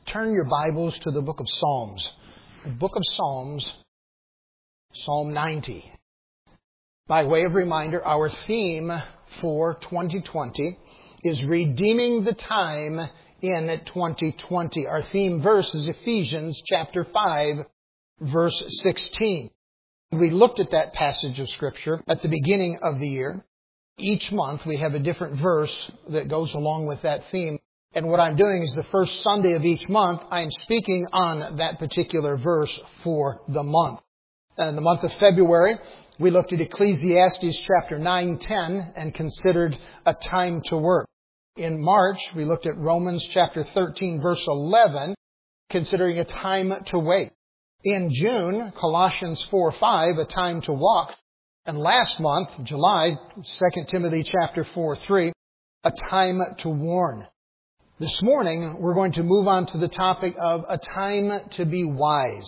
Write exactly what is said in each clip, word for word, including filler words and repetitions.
turn your Bibles to the book of Psalms. The book of Psalms, Psalm ninety. By way of reminder, our theme for twenty twenty is redeeming the time in twenty twenty. Our theme verse is Ephesians chapter five, verse sixteen. We looked at that passage of Scripture at the beginning of the year. Each month we have a different verse that goes along with that theme. And what I'm doing is the first Sunday of each month, I'm speaking on that particular verse for the month. And in the month of February, we looked at Ecclesiastes chapter nine, ten and considered a time to work. In March, we looked at Romans chapter thirteen, verse eleven, considering a time to wait. In June, Colossians four, five, a time to walk. And last month, July, Second Timothy chapter four, three, a time to warn. This morning, we're going to move on to the topic of a time to be wise.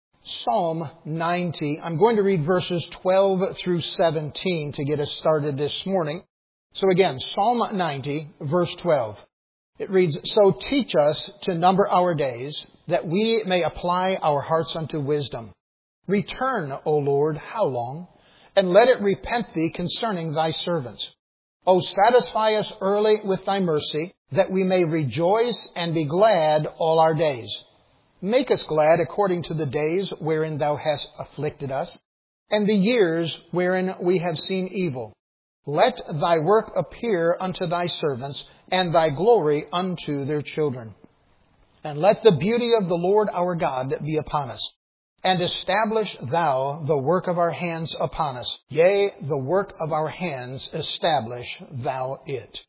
Psalm ninety. I'm going to read verses twelve through seventeen to get us started this morning. So again, Psalm ninety, verse twelve. It reads, "So teach us to number our days, that we may apply our hearts unto wisdom. Return, O Lord, how long? And let it repent thee concerning thy servants. O satisfy us early with thy mercy, that we may rejoice and be glad all our days. Make us glad according to the days wherein thou hast afflicted us, and the years wherein we have seen evil. Let thy work appear unto thy servants, and thy glory unto their children. And let the beauty of the Lord our God be upon us. And establish thou the work of our hands upon us. Yea, the work of our hands establish thou it."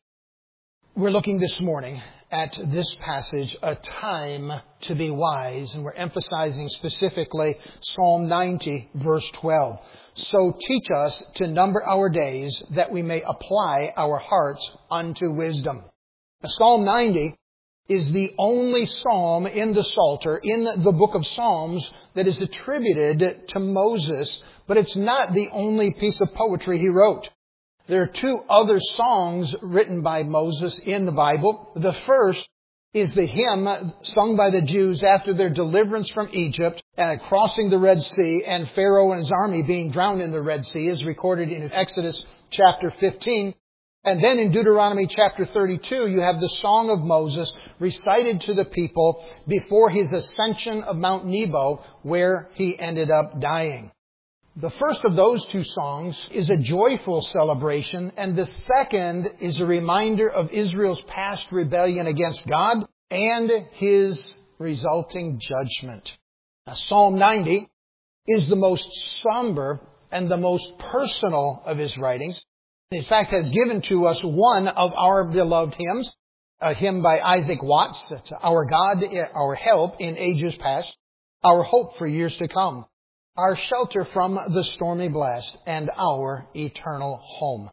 We're looking this morning at this passage, a time to be wise, and we're emphasizing specifically Psalm ninety, verse twelve. "So teach us to number our days, that we may apply our hearts unto wisdom." Now, Psalm ninety is the only psalm in the Psalter, in the book of Psalms, that is attributed to Moses, but it's not the only piece of poetry he wrote. There are two other songs written by Moses in the Bible. The first is the hymn sung by the Jews after their deliverance from Egypt and crossing the Red Sea, and Pharaoh and his army being drowned in the Red Sea, is recorded in Exodus chapter fifteen. And then in Deuteronomy chapter thirty-two, you have the Song of Moses recited to the people before his ascension of Mount Nebo, where he ended up dying. The first of those two songs is a joyful celebration, and the second is a reminder of Israel's past rebellion against God and His resulting judgment. Now, Psalm ninety is the most somber and the most personal of his writings. In fact, has given to us one of our beloved hymns, a hymn by Isaac Watts, that's "Our God, our help in ages past, our hope for years to come, our shelter from the stormy blast, and our eternal home."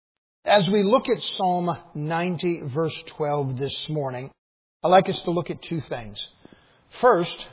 As we look at Psalm ninety, verse twelve this morning, I'd like us to look at two things. First,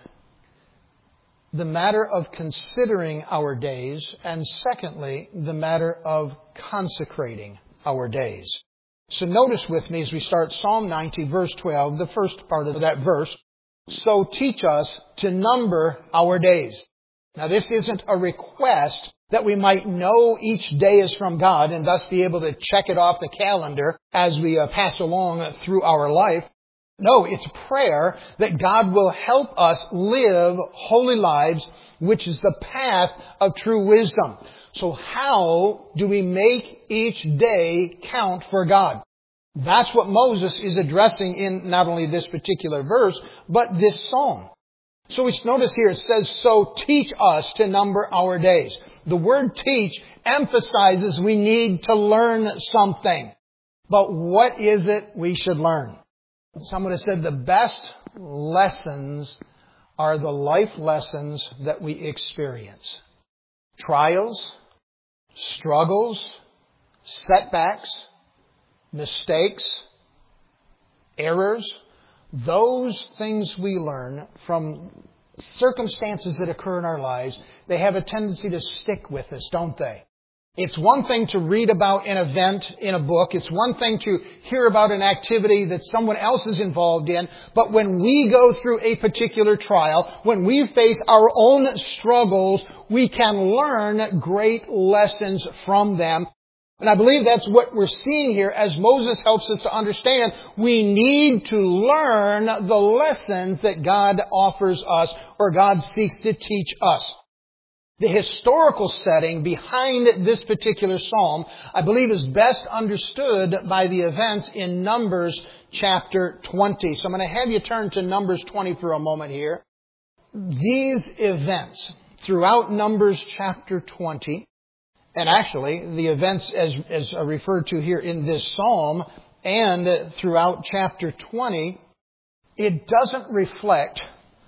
the matter of considering our days, and secondly, the matter of consecrating our days. So notice with me as we start Psalm ninety, verse twelve, the first part of that verse, "So teach us to number our days." Now, this isn't a request that we might know each day is from God and thus be able to check it off the calendar as we uh, pass along through our life. No, it's prayer that God will help us live holy lives, which is the path of true wisdom. So how do we make each day count for God? That's what Moses is addressing in not only this particular verse, but this psalm. So we notice here it says, "So teach us to number our days." The word teach emphasizes we need to learn something. But what is it we should learn? Someone has said the best lessons are the life lessons that we experience. Trials, struggles, setbacks, mistakes, errors, those things we learn from circumstances that occur in our lives, they have a tendency to stick with us, don't they? It's one thing to read about an event in a book. It's one thing to hear about an activity that someone else is involved in. But when we go through a particular trial, when we face our own struggles, we can learn great lessons from them. And I believe that's what we're seeing here as Moses helps us to understand. We need to learn the lessons that God offers us or God seeks to teach us. The historical setting behind this particular psalm, I believe, is best understood by the events in Numbers chapter twenty. So I'm going to have you turn to Numbers twenty for a moment here. These events throughout Numbers chapter twenty, and actually the events as, as are referred to here in this psalm and throughout chapter twenty, it doesn't reflect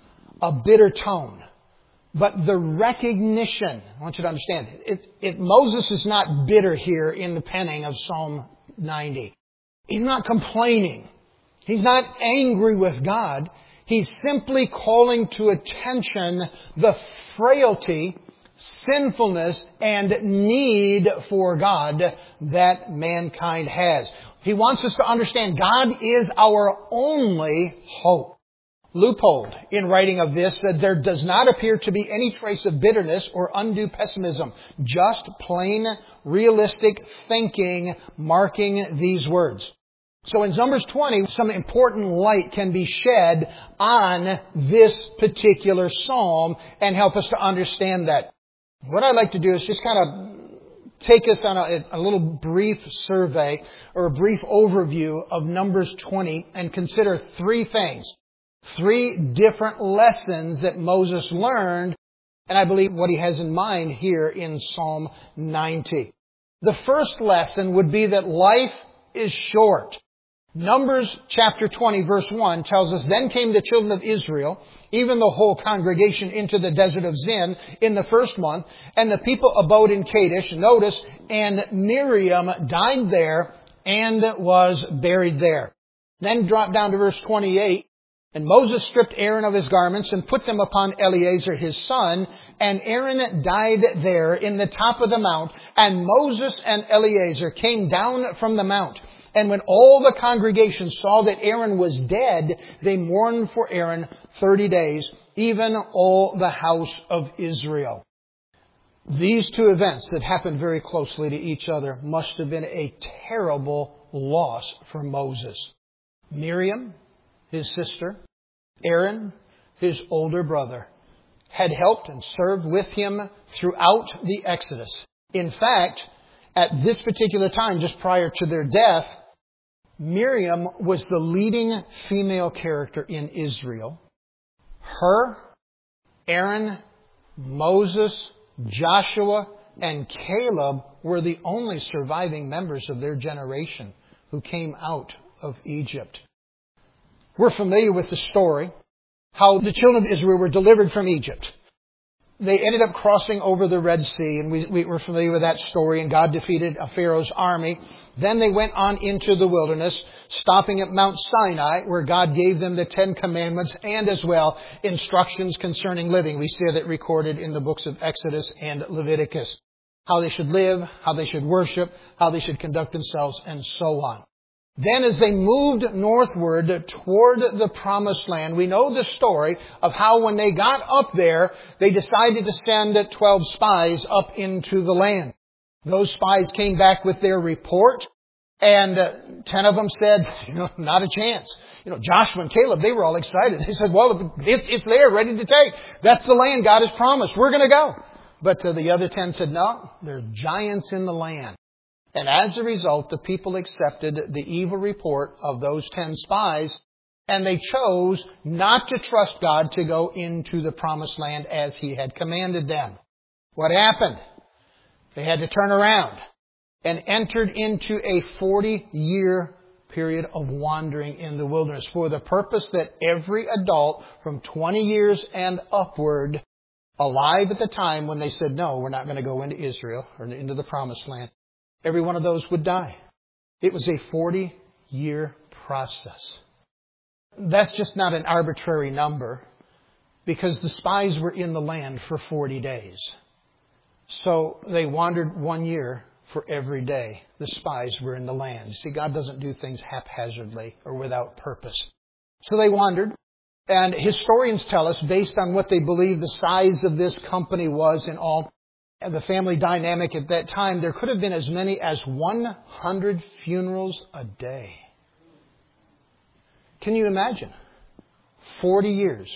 a bitter tone. But the recognition, I want you to understand, it, it, Moses is not bitter here in the penning of Psalm ninety. He's not complaining. He's not angry with God. He's simply calling to attention the frailty, sinfulness, and need for God that mankind has. He wants us to understand God is our only hope. Leupold, in writing of this, said there does not appear to be any trace of bitterness or undue pessimism, just plain, realistic thinking marking these words. So in Numbers twenty, some important light can be shed on this particular psalm and help us to understand that. What I'd like to do is just kind of take us on a, a little brief survey or a brief overview of Numbers twenty and consider three things. Three different lessons that Moses learned, and I believe what he has in mind here in Psalm ninety. The first lesson would be that life is short. Numbers chapter twenty verse one tells us, Then came the children of Israel, even the whole congregation, into the desert of Zin in the first month, and the people abode in Kadesh. Notice, and Miriam died there and was buried there. Then drop down to verse twenty-eight. And Moses stripped Aaron of his garments and put them upon Eleazar his son. And Aaron died there in the top of the mount. And Moses and Eleazar came down from the mount. And when all the congregation saw that Aaron was dead, they mourned for Aaron thirty days, even all the house of Israel. These two events that happened very closely to each other must have been a terrible loss for Moses. Miriam, his sister, Aaron, his older brother, had helped and served with him throughout the Exodus. In fact, at this particular time, just prior to their death, Miriam was the leading female character in Israel. Her, Aaron, Moses, Joshua, and Caleb were the only surviving members of their generation who came out of Egypt. We're familiar with the story, how the children of Israel were delivered from Egypt. They ended up crossing over the Red Sea, and we, we were familiar with that story, and God defeated Pharaoh's army. Then they went on into the wilderness, stopping at Mount Sinai, where God gave them the Ten Commandments and as well instructions concerning living. We see that recorded in the books of Exodus and Leviticus. How they should live, how they should worship, how they should conduct themselves, and so on. Then as they moved northward toward the Promised Land, we know the story of how when they got up there, they decided to send twelve spies up into the land. Those spies came back with their report, and uh, ten of them said, you know, not a chance. You know, Joshua and Caleb, they were all excited. They said, well, it's, it's there, ready to take. That's the land God has promised. We're going to go. But uh, the other ten said, no, there are giants in the land. And as a result, the people accepted the evil report of those ten spies, and they chose not to trust God to go into the Promised Land as He had commanded them. What happened? They had to turn around and entered into a forty-year period of wandering in the wilderness for the purpose that every adult from twenty years and upward, alive at the time when they said, no, we're not going to go into Israel or into the Promised Land, every one of those would die. It was a forty-year process. That's just not an arbitrary number, because the spies were in the land for forty days. So they wandered one year for every day the spies were in the land. You see, God doesn't do things haphazardly or without purpose. So they wandered. And historians tell us, based on what they believe the size of this company was in all, and the family dynamic at that time, there could have been as many as one hundred funerals a day. Can you imagine? forty years.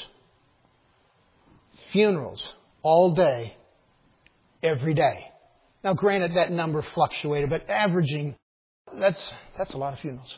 Funerals all day, every day. Now granted, that number fluctuated, but averaging, that's, that's a lot of funerals.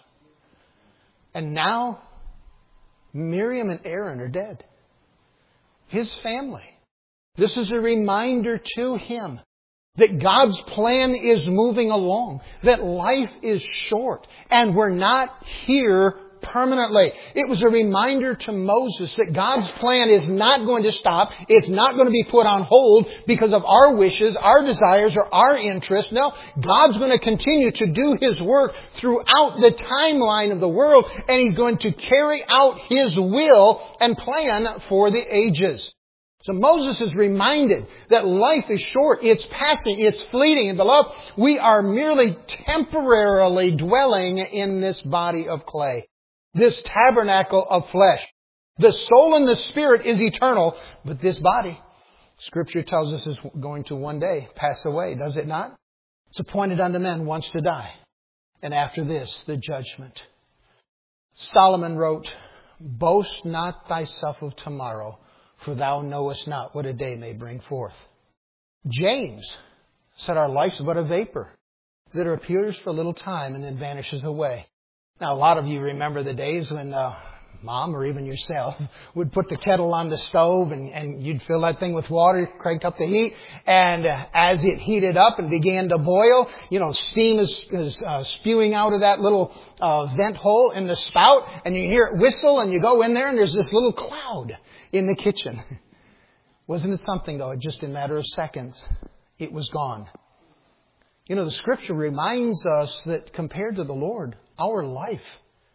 And now, Miriam and Aaron are dead. His family. This is a reminder to him that God's plan is moving along, that life is short, and we're not here permanently. It was a reminder to Moses that God's plan is not going to stop. It's not going to be put on hold because of our wishes, our desires, or our interests. No, God's going to continue to do His work throughout the timeline of the world, and He's going to carry out His will and plan for the ages. So Moses is reminded that life is short, it's passing, it's fleeting. And beloved, we are merely temporarily dwelling in this body of clay. This tabernacle of flesh. The soul and the spirit is eternal, but this body, Scripture tells us, is going to one day pass away, does it not? It's appointed unto men once to die, and after this, the judgment. Solomon wrote, "Boast not thyself of tomorrow, for thou knowest not what a day may bring forth." James said our life's but a vapor that appears for a little time and then vanishes away. Now, a lot of you remember the days when uh, Mom or even yourself would put the kettle on the stove and, and you'd fill that thing with water, crank up the heat, and uh, as it heated up and began to boil, you know, steam is, is uh, spewing out of that little uh, vent hole in the spout, and you hear it whistle, and you go in there, and there's this little cloud in the kitchen. Wasn't it something, though? Just in a matter of seconds, it was gone. You know, the Scripture reminds us that compared to the Lord, our life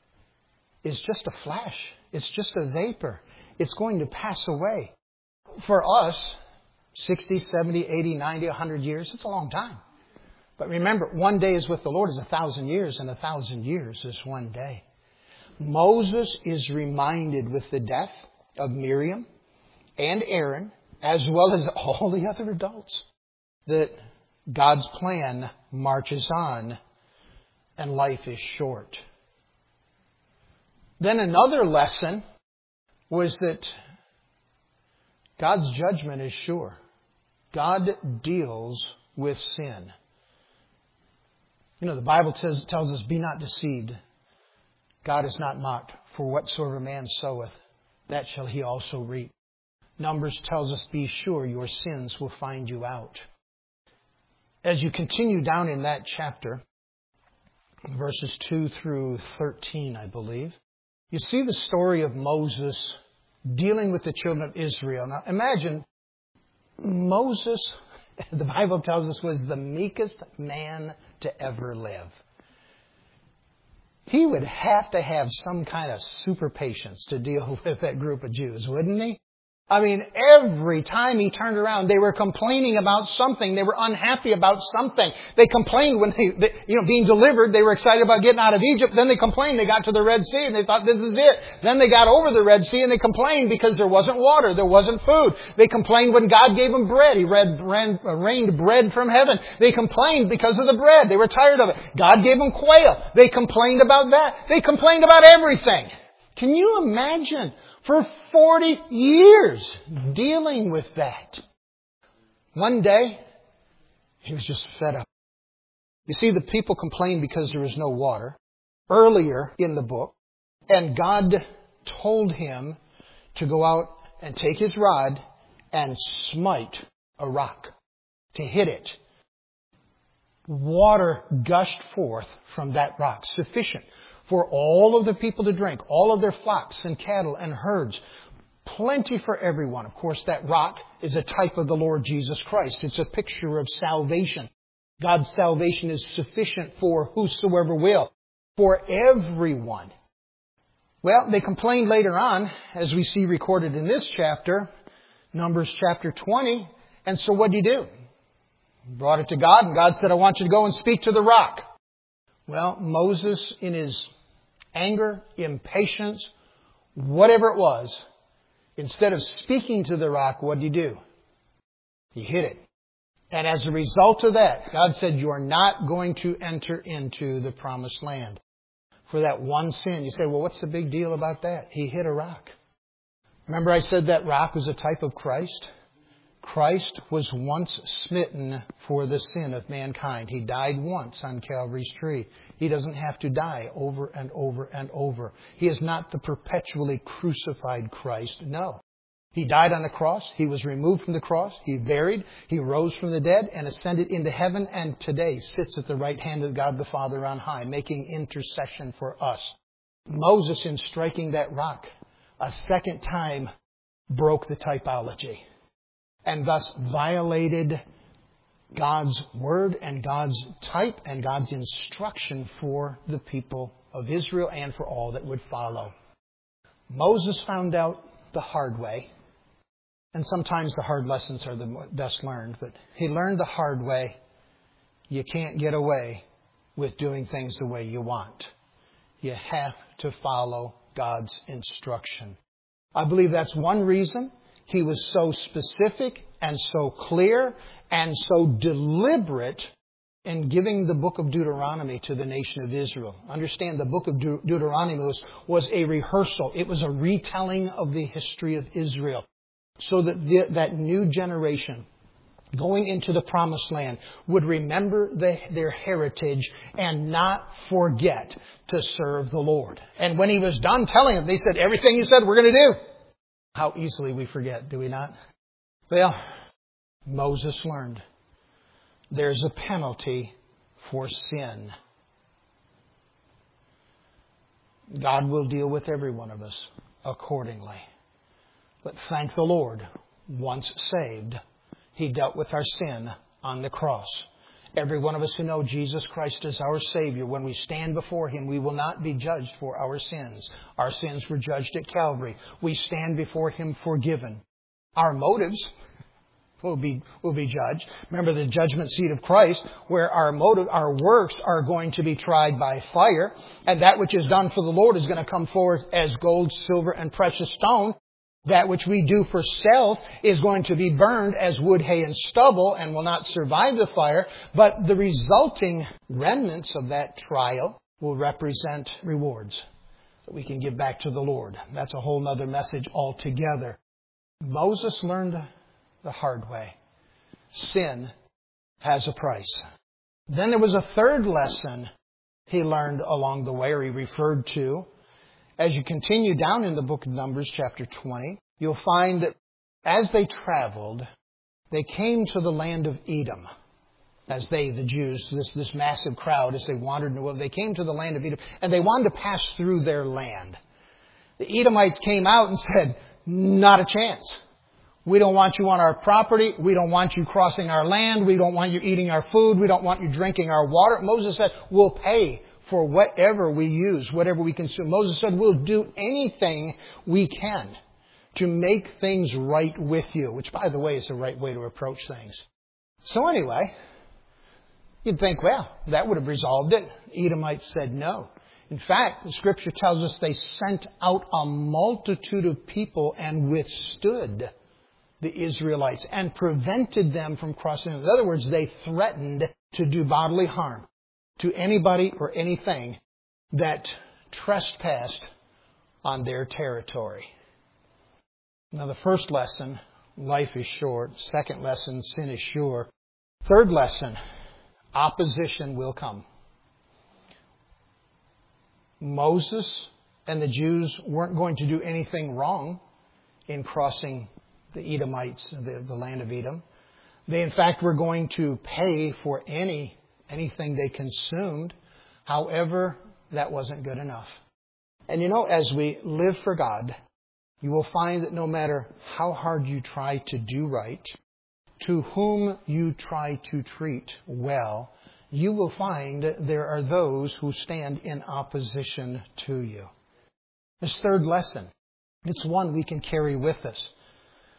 is just a flash. It's just a vapor. It's going to pass away. For us, sixty, seventy, eighty, ninety, one hundred years, it's a long time. But remember, one day is with the Lord is a thousand years, and a thousand years is one day. Moses is reminded with the death of Miriam and Aaron, as well as all the other adults, that God's plan marches on and life is short. Then another lesson was that God's judgment is sure. God deals with sin. You know, the Bible tells, tells us, "Be not deceived. God is not mocked. For whatsoever man soweth, that shall he also reap." Numbers tells us, "Be sure your sins will find you out." As you continue down in that chapter, verses two through thirteen, I believe, you see the story of Moses dealing with the children of Israel. Now imagine, Moses, the Bible tells us, was the meekest man to ever live. He would have to have some kind of super patience to deal with that group of Jews, wouldn't he? I mean, every time he turned around, they were complaining about something. They were unhappy about something. They complained when they, they, you know, being delivered. They were excited about getting out of Egypt. Then they complained. They got to the Red Sea and they thought, this is it. Then they got over the Red Sea and they complained because there wasn't water. There wasn't food. They complained when God gave them bread. He read, ran, rained bread from heaven. They complained because of the bread. They were tired of it. God gave them quail. They complained about that. They complained about everything. Can you imagine? For forty years dealing with that. One day, he was just fed up. You see, the people complained because there was no water earlier in the book. And God told him to go out and take his rod and smite a rock, to hit it. Water gushed forth from that rock, sufficient for all of the people to drink, all of their flocks and cattle and herds. Plenty for everyone. Of course, that rock is a type of the Lord Jesus Christ. It's a picture of salvation. God's salvation is sufficient for whosoever will, for everyone. Well, they complained later on, as we see recorded in this chapter, Numbers chapter twenty. And so what did he do? Brought it to God, and God said, I want you to go and speak to the rock. Well, Moses, in his anger, impatience, whatever it was, instead of speaking to the rock, what did he do? He hit it. And as a result of that, God said, you are not going to enter into the promised land. For that one sin. You say, well, what's the big deal about that? He hit a rock. Remember I said that rock was a type of Christ? Christ was once smitten for the sin of mankind. He died once on Calvary's tree. He doesn't have to die over and over and over. He is not the perpetually crucified Christ. No. He died on the cross. He was removed from the cross. He buried. He rose from the dead and ascended into heaven, and today sits at the right hand of God the Father on high, making intercession for us. Moses, in striking that rock, a second time broke the typology, and thus violated God's word and God's type and God's instruction for the people of Israel and for all that would follow. Moses found out the hard way. And sometimes the hard lessons are the best learned. But he learned the hard way. You can't get away with doing things the way you want. You have to follow God's instruction. I believe that's one reason he was so specific and so clear and so deliberate in giving the book of Deuteronomy to the nation of Israel. Understand, the book of De- Deuteronomy was, was a rehearsal. It was a retelling of the history of Israel. So that the, that new generation going into the promised land would remember the, their heritage and not forget to serve the Lord. And when he was done telling them, they said, everything you said we're going to do. How easily we forget, do we not? Well, Moses learned there's a penalty for sin. God will deal with every one of us accordingly. But thank the Lord, once saved, He dealt with our sin on the cross. Every one of us who know Jesus Christ as our Savior, when we stand before Him, we will not be judged for our sins. Our sins were judged at Calvary. We stand before Him forgiven. Our motives will be, will be judged. Remember the judgment seat of Christ, where our motive, our works are going to be tried by fire, and that which is done for the Lord is going to come forth as gold, silver, and precious stone. That which we do for self is going to be burned as wood, hay, and stubble and will not survive the fire. But the resulting remnants of that trial will represent rewards that we can give back to the Lord. That's a whole other message altogether. Moses learned the hard way. Sin has a price. Then there was a third lesson he learned along the way, or he referred to. As you continue down in the book of Numbers, chapter twenty, you'll find that as they traveled, they came to the land of Edom. As they, the Jews, this, this massive crowd, as they wandered in the wilderness, they came to the land of Edom, and they wanted to pass through their land. The Edomites came out and said, not a chance. We don't want you on our property. We don't want you crossing our land. We don't want you eating our food. We don't want you drinking our water. Moses said, we'll pay for whatever we use, whatever we consume. Moses said, we'll do anything we can to make things right with you, which, by the way, is the right way to approach things. So anyway, you'd think, well, that would have resolved it. Edomites said no. In fact, the Scripture tells us they sent out a multitude of people and withstood the Israelites and prevented them from crossing. In other words, they threatened to do bodily harm to anybody or anything that trespassed on their territory. Now, the first lesson, life is short. Second lesson, sin is sure. Third lesson, opposition will come. Moses and the Jews weren't going to do anything wrong in crossing the Edomites, the, the land of Edom. They, in fact, were going to pay for any anything they consumed. However, that wasn't good enough. And you know, as we live for God, you will find that no matter how hard you try to do right, to whom you try to treat well, you will find there are those who stand in opposition to you. This third lesson, it's one we can carry with us.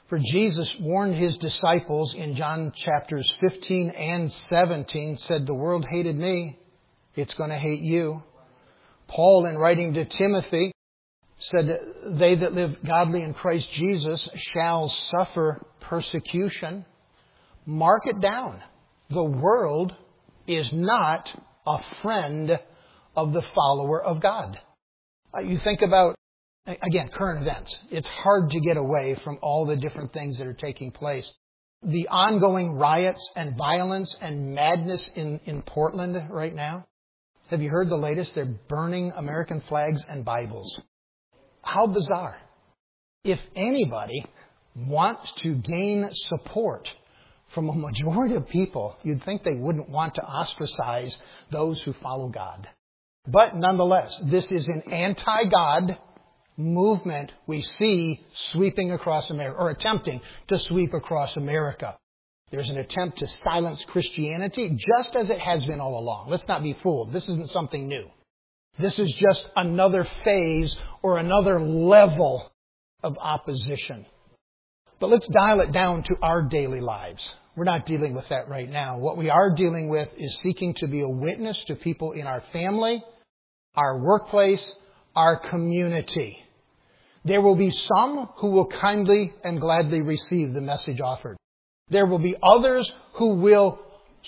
For Jesus warned his disciples in John chapters fifteen and seventeen, said, the world hated me, it's going to hate you. Paul, in writing to Timothy, said, they that live godly in Christ Jesus shall suffer persecution. Mark it down. The world is not a friend of the follower of God. You think about, again, current events. It's hard to get away from all the different things that are taking place. The ongoing riots and violence and madness in, in Portland right now. Have you heard the latest? They're burning American flags and Bibles. How bizarre. If anybody wants to gain support from a majority of people, you'd think they wouldn't want to ostracize those who follow God. But nonetheless, this is an anti-God movement we see sweeping across America, or attempting to sweep across America. There's an attempt to silence Christianity, just as it has been all along. Let's not be fooled. This isn't something new. This is just another phase or another level of opposition. But let's dial it down to our daily lives. We're not dealing with that right now. What we are dealing with is seeking to be a witness to people in our family, our workplace, our community. There will be some who will kindly and gladly receive the message offered. There will be others who will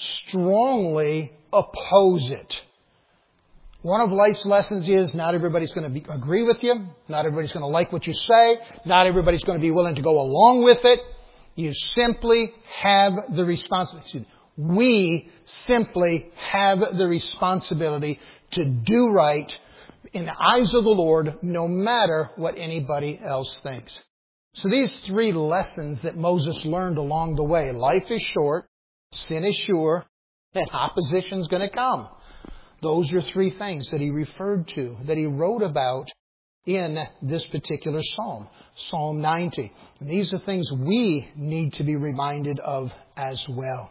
strongly oppose it. One of life's lessons is not everybody's going to be, agree with you. Not everybody's going to like what you say. Not everybody's going to be willing to go along with it. You simply have the responsibility. We simply have the responsibility to do right in the eyes of the Lord, no matter what anybody else thinks. So these three lessons that Moses learned along the way. Life is short, sin is sure, and opposition's going to come. Those are three things that he referred to, that he wrote about in this particular psalm, Psalm ninety. And these are things we need to be reminded of as well.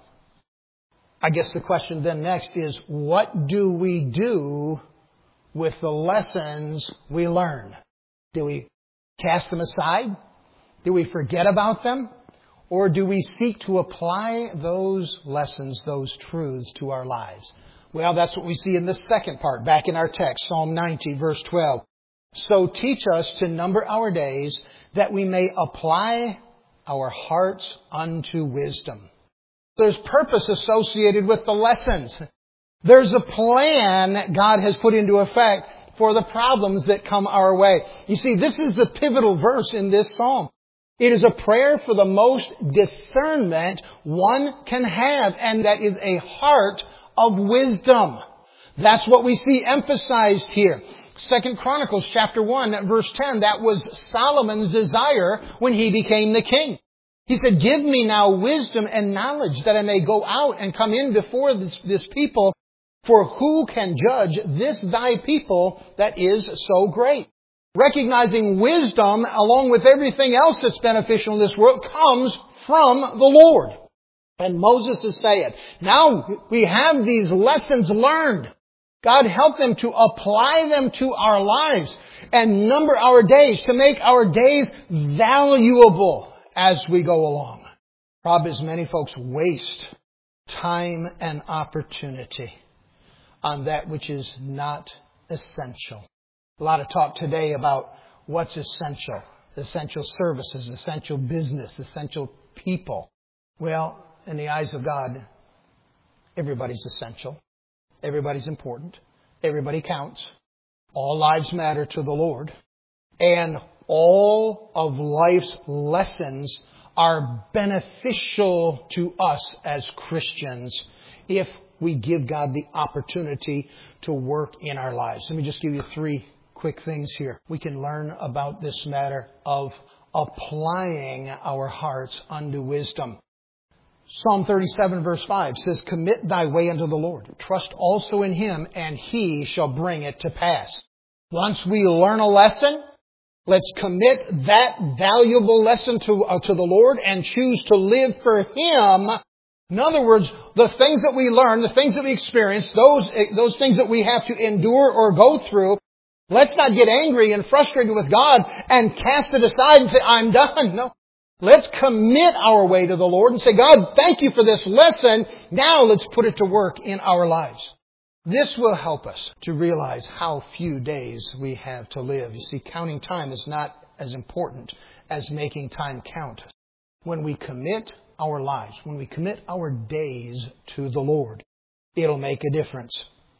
I guess the question then next is, what do we do with the lessons we learn? Do we cast them aside? Do we forget about them? Or do we seek to apply those lessons, those truths to our lives? Well, that's what we see in the second part, back in our text, Psalm ninety, verse twelve. So teach us to number our days, that we may apply our hearts unto wisdom. There's purpose associated with the lessons. There's a plan that God has put into effect for the problems that come our way. You see, this is the pivotal verse in this psalm. It is a prayer for the most discernment one can have, and that is a heart of wisdom. That's what we see emphasized here. Second Chronicles chapter one, verse ten, that was Solomon's desire when he became the king. He said, give me now wisdom and knowledge, that I may go out and come in before this, this people. For who can judge this thy people that is so great? Recognizing wisdom, along with everything else that's beneficial in this world, comes from the Lord. And Moses is saying, now we have these lessons learned. God, help them to apply them to our lives and number our days, to make our days valuable as we go along. Problem is, many folks waste time and opportunity on that which is not essential. A lot of talk today about what's essential. Essential services, essential business, essential people. Well, in the eyes of God, everybody's essential. Everybody's important. Everybody counts. All lives matter to the Lord. And all of life's lessons are beneficial to us as Christians if we give God the opportunity to work in our lives. Let me just give you three quick things here. We can learn about this matter of applying our hearts unto wisdom. Psalm thirty-seven verse five says, commit thy way unto the Lord. Trust also in Him, and He shall bring it to pass. Once we learn a lesson, let's commit that valuable lesson to, uh, to the Lord and choose to live for Him. In other words, the things that we learn, the things that we experience, those, those things that we have to endure or go through, let's not get angry and frustrated with God and cast it aside and say, I'm done. No. Let's commit our way to the Lord and say, God, thank you for this lesson. Now let's put it to work in our lives. This will help us to realize how few days we have to live. You see, counting time is not as important as making time count. When we commit our lives, when we commit our days to the Lord, it'll make a difference.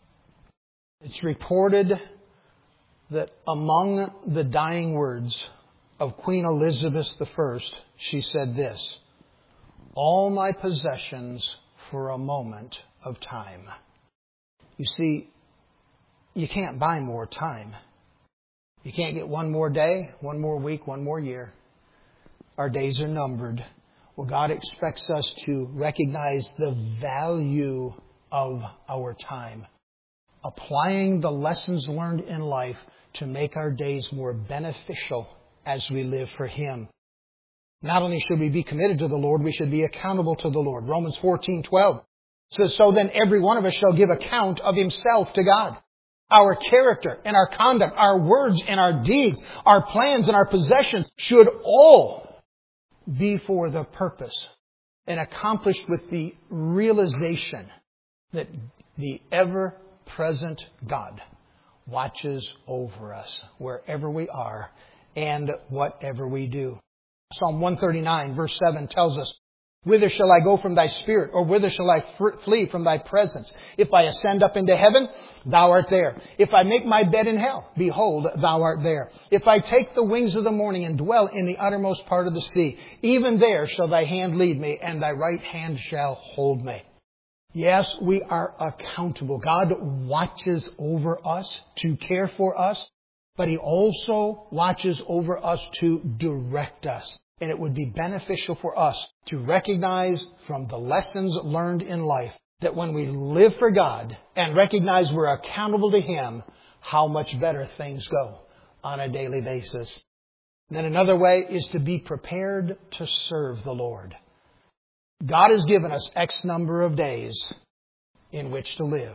It's reported that among the dying words of Queen Elizabeth the First, she said this, "All my possessions for a moment of time." You see, you can't buy more time. You can't get one more day, one more week, one more year. Our days are numbered. Well, God expects us to recognize the value of our time, applying the lessons learned in life to make our days more beneficial as we live for Him. Not only should we be committed to the Lord, we should be accountable to the Lord. Romans fourteen twelve says, "So then every one of us shall give account of himself to God." Our character and our conduct, our words and our deeds, our plans and our possessions should all be for the purpose and accomplished with the realization that the ever-present God watches over us wherever we are and whatever we do. Psalm one thirty-nine verse seven tells us, "Whither shall I go from thy spirit? Or whither shall I flee from thy presence? If I ascend up into heaven, thou art there. If I make my bed in hell, behold, thou art there. If I take the wings of the morning and dwell in the uttermost part of the sea, even there shall thy hand lead me, and thy right hand shall hold me." Yes, we are accountable. God watches over us to care for us, but He also watches over us to direct us. And it would be beneficial for us to recognize from the lessons learned in life that when we live for God and recognize we're accountable to Him, how much better things go on a daily basis. And then another way is to be prepared to serve the Lord. God has given us X number of days in which to live.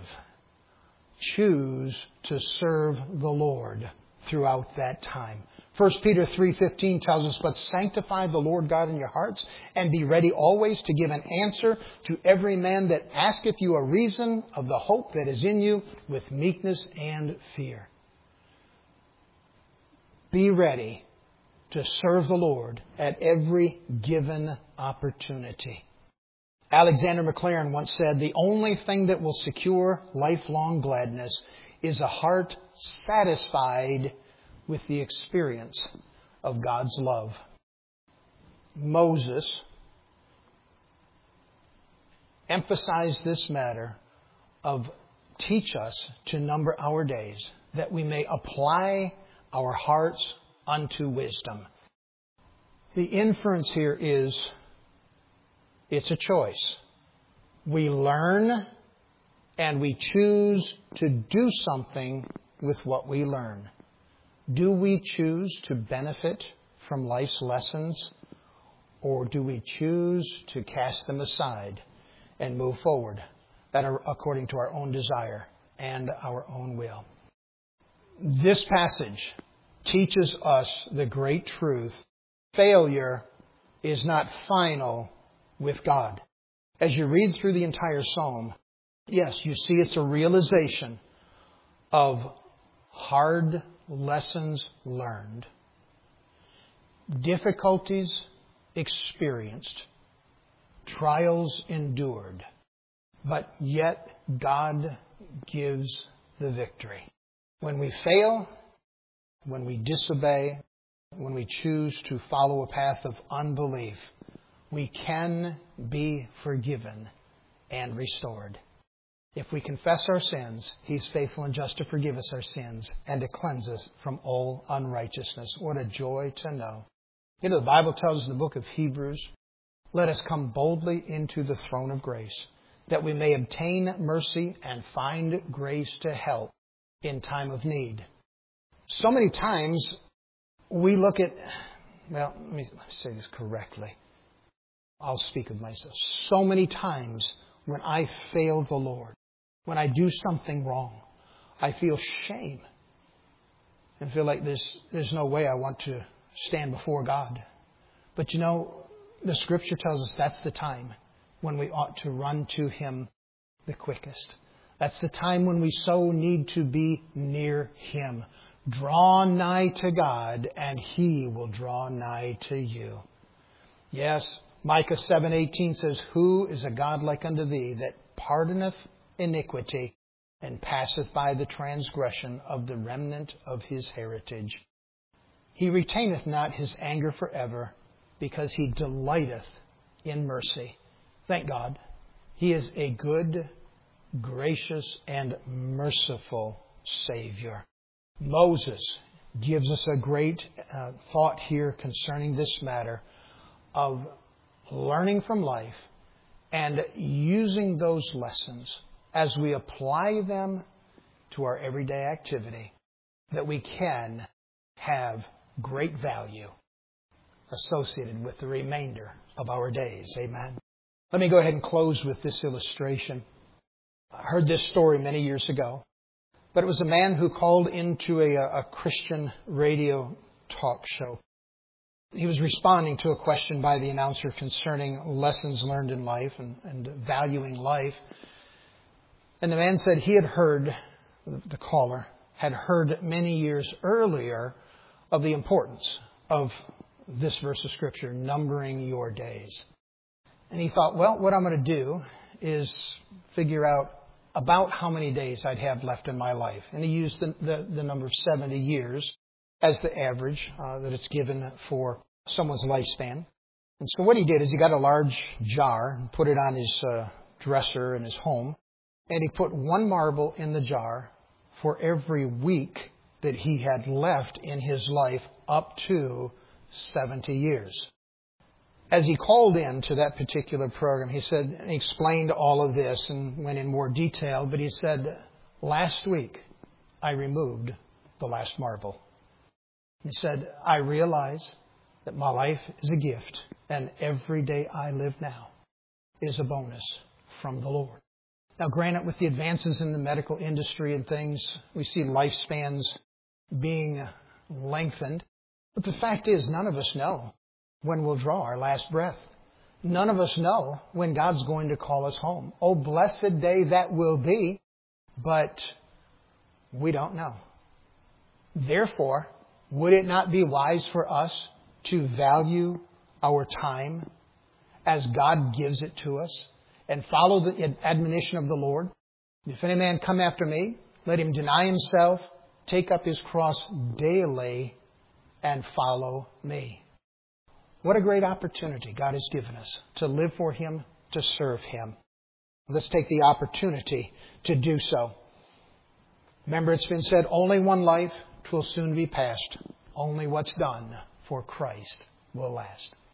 Choose to serve the Lord throughout that time. First Peter three fifteen tells us, "But sanctify the Lord God in your hearts, and be ready always to give an answer to every man that asketh you a reason of the hope that is in you with meekness and fear." Be ready to serve the Lord at every given opportunity. Alexander Maclaren once said, "The only thing that will secure lifelong gladness is a heart satisfied with the experience of God's love." Moses emphasized this matter of teach us to number our days, that we may apply our hearts unto wisdom. The inference here is it's a choice. We learn and we choose to do something with what we learn. Do we choose to benefit from life's lessons, or do we choose to cast them aside and move forward according to our own desire and our own will? This passage teaches us the great truth. Failure is not final with God. As you read through the entire psalm, yes, you see it's a realization of hard lessons learned, difficulties experienced, trials endured, but yet God gives the victory. When we fail, when we disobey, when we choose to follow a path of unbelief, we can be forgiven and restored. If we confess our sins, He's faithful and just to forgive us our sins and to cleanse us from all unrighteousness. What a joy to know. You know, the Bible tells us in the book of Hebrews, "Let us come boldly into the throne of grace, that we may obtain mercy and find grace to help in time of need." So many times we look at, well, let me say this correctly. I'll speak of myself. So many times when I fail the Lord, when I do something wrong, I feel shame and feel like there's, there's no way I want to stand before God. But you know, the Scripture tells us that's the time when we ought to run to Him the quickest. That's the time when we so need to be near Him. Draw nigh to God, and He will draw nigh to you. Yes, Micah seven eighteen says, Who is a God like unto thee, that pardoneth iniquity, and passeth by the transgression of the remnant of His heritage? He retaineth not His anger forever, because He delighteth in mercy. Thank God. He is a good, gracious, and merciful Savior. Moses gives us a great uh, thought here concerning this matter of learning from life and using those lessons as we apply them to our everyday activity, that we can have great value associated with the remainder of our days. Amen. Let me go ahead and close with this illustration. I heard this story many years ago, but it was a man who called into a, a Christian radio talk show. He was responding to a question by the announcer concerning lessons learned in life and, and valuing life. And the man said he had heard, the caller, had heard many years earlier of the importance of this verse of Scripture, numbering your days. And he thought, well, what I'm going to do is figure out about how many days I'd have left in my life. And he used the, the, the number of seventy years as the average uh, that it's given for someone's lifespan. And so what he did is he got a large jar and put it on his uh, dresser in his home. And he put one marble in the jar for every week that he had left in his life up to seventy years. As he called in to that particular program, he said, he explained all of this and went in more detail, but he said, last week I removed the last marble. He said, I realize that my life is a gift, and every day I live now is a bonus from the Lord. Now, granted, with the advances in the medical industry and things, we see lifespans being lengthened. But the fact is, none of us know when we'll draw our last breath. None of us know when God's going to call us home. Oh, blessed day that will be, but we don't know. Therefore, would it not be wise for us to value our time as God gives it to us and follow the admonition of the Lord? If any man come after me, let him deny himself, take up his cross daily, and follow me. What a great opportunity God has given us to live for Him, to serve Him. Let's take the opportunity to do so. Remember, it's been said, only one life, 'twill soon be past. Only what's done for Christ will last.